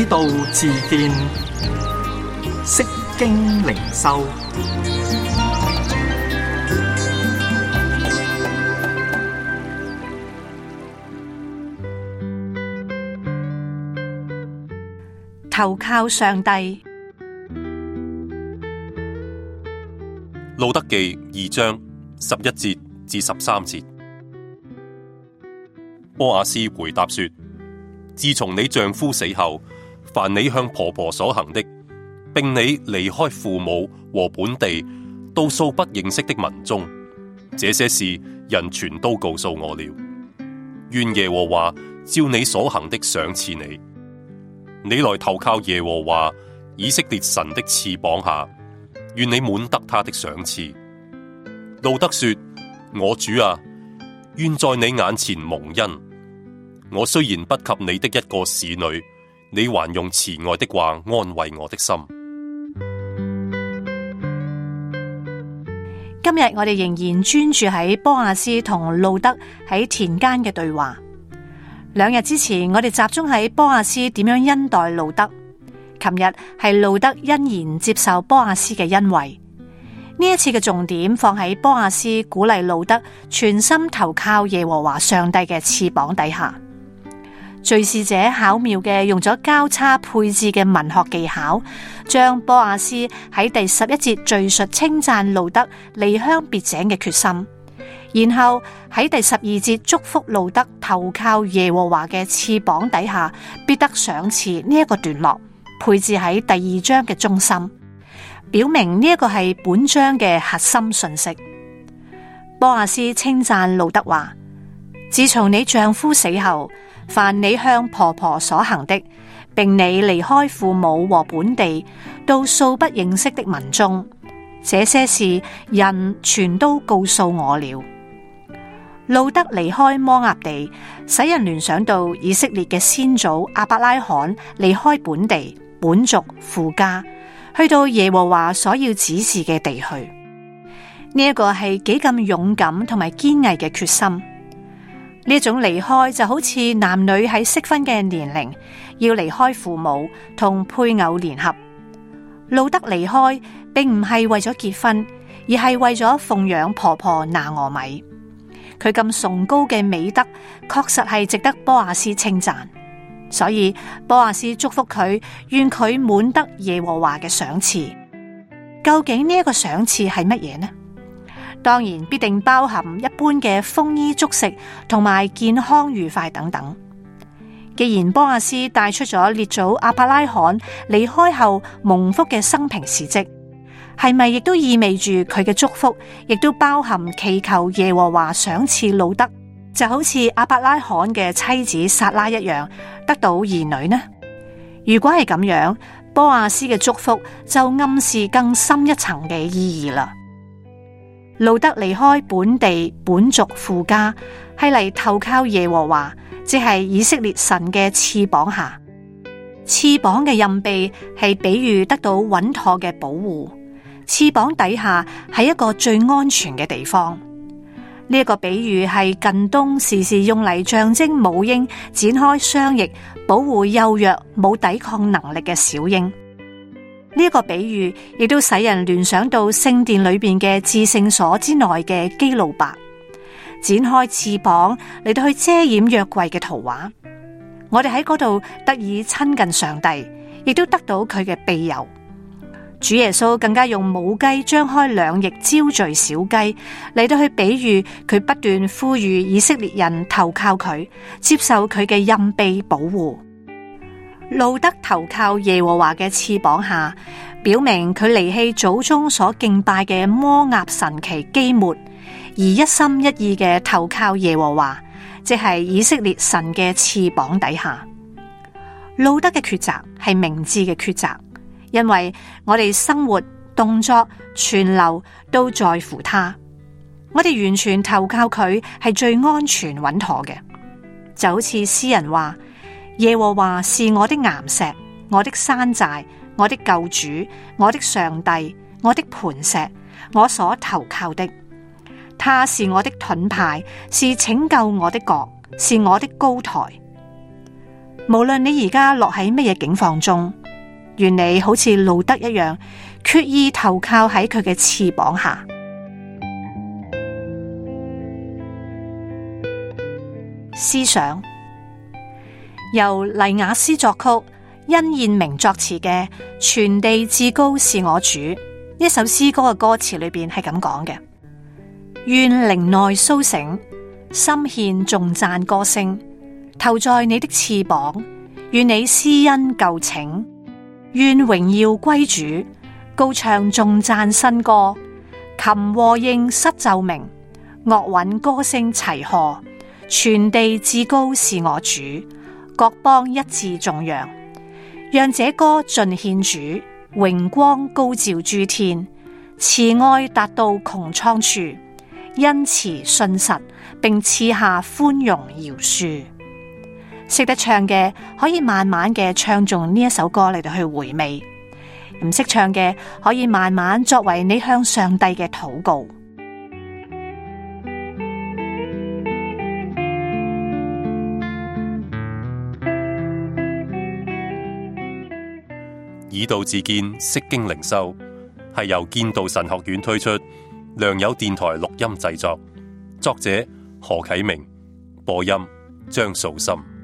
道自見，釋經靈修。 投靠上帝。 路得記2章11節至13節。波阿斯回答說：自從你丈夫死後，凡你向婆婆所行的，並你離開父母和本地，到素不認識的民中，這些事人全都告訴我了。願耶和華照你所行的賞賜你。你來投靠耶和華以色列神的翅膀下，願你滿得他的賞賜。路得說：我主啊，願在你眼前蒙恩。我雖然不及你的一個使女，你還用慈愛的話安慰我的心。 今日我哋仍然專注喺波阿斯同路得喺田間嘅對話。2日之前，我哋集中喺波阿斯點樣恩待路得。琴日係路得欣然接受波阿斯嘅恩惠。呢一次嘅重點放喺波阿斯鼓勵路得全心投靠耶和華上帝嘅翅膀底下。敘事者巧妙嘅用咗交叉配置嘅文學技巧，將波阿斯喺第11節敘述稱讚路得離鄉別井嘅決心，然後喺第12節祝福路得投靠耶和華嘅翅膀底下必得賞賜呢一個段落，配置喺第2章嘅中心，表明呢一個係本章嘅核心信息。波阿斯稱讚路得話：自從你丈夫死後，凡你向婆婆所行的，並你離開父母和本地，到素不認識的民中，這些事人全都告訴我了。路得離開摩押地，使人聯想到以色列嘅先祖亞伯拉罕離開本地、本族、父家，去到耶和華所要指示嘅地去。呢一個係幾咁勇敢同埋堅毅嘅決心。呢一種離開就好似男女喺適婚嘅年齡要離開父母同配偶聯合。路得離開並唔係為咗結婚，而係為咗奉養婆婆拿俄米。佢咁崇高嘅美德，確實係值得波阿斯稱讚。所以波阿斯祝福佢，願佢滿得耶和華嘅賞賜。究竟呢一個賞賜係乜嘢呢？當然必定包含一般嘅豐衣足食同埋健康愉快等等。既然波阿斯帶出咗列祖亞伯拉罕離開後蒙福嘅生平事跡，係咪亦都意味住佢嘅祝福亦都包含祈求耶和華賞賜路得，就好似亞伯拉罕嘅妻子撒拉一樣得到兒女呢？如果係咁樣，波阿斯嘅祝福就暗示更深一層嘅意義啦。路得離開本地、本族、父家，係嚟投靠耶和華，即係以色列神嘅翅膀下。翅膀嘅蔭庇係比喻得到穩妥嘅保護，翅膀底下係一個最安全嘅地方。呢一個比喻係近東時時用嚟象徵母鷹展開雙翼，保護幼弱冇抵抗能力嘅小鷹。呢一個比喻亦都使人聯想到聖殿裏邊嘅至聖所之內嘅基路伯展開翅膀嚟到去遮掩約櫃嘅圖畫。我哋喺嗰度得以親近上帝，亦都得到佢嘅庇佑。主耶穌更加用母雞張開兩翼招聚小雞嚟到去比喻佢不斷呼籲以色列人投靠佢，接受佢嘅蔭庇保護。路得投靠耶和華嘅翅膀下，表明佢離棄祖宗所敬拜嘅摩押神祇基抹，而一心一意嘅投靠耶和華，即係以色列神嘅翅膀底下。路得嘅抉擇係明智嘅抉擇，因為我哋生活、動作、存留都在乎他。我哋完全投靠佢係最安全穩妥嘅。就好似詩人話：耶和華是我的岩石，我的山寨，我的救主，我的上帝，我的磐石，我所投靠的。他是我的盾牌，是拯救我的角，是我的高台。 無論你而家落喺乜嘢境況中，願你好似路得一樣，決意投靠喺佢嘅翅膀下。思想由黎雅詩作曲，殷燕明作詞嘅《全地至高是我主》呢首詩歌嘅歌詞裏邊係咁講嘅：願靈內蘇醒，心獻頌讚歌聲，投在你的翅膀，願你施恩救拯，願榮耀歸主，高唱頌讚新歌，琴和應失奏鳴，樂韻歌聲齊和。全地至高是我主，各邦一致頌揚，讓這歌盡獻主，榮光高照諸天，慈愛達到穹蒼處，恩慈信實，並賜下寬容饒恕。識得唱嘅可以慢慢嘅唱誦呢一首歌嚟到去回味，唔識唱嘅可以慢慢作為你向上帝嘅禱告。 以道自見，釋經靈修，係由建道神學院推出，良友電台錄音製作，作者何啟明，播音張素心。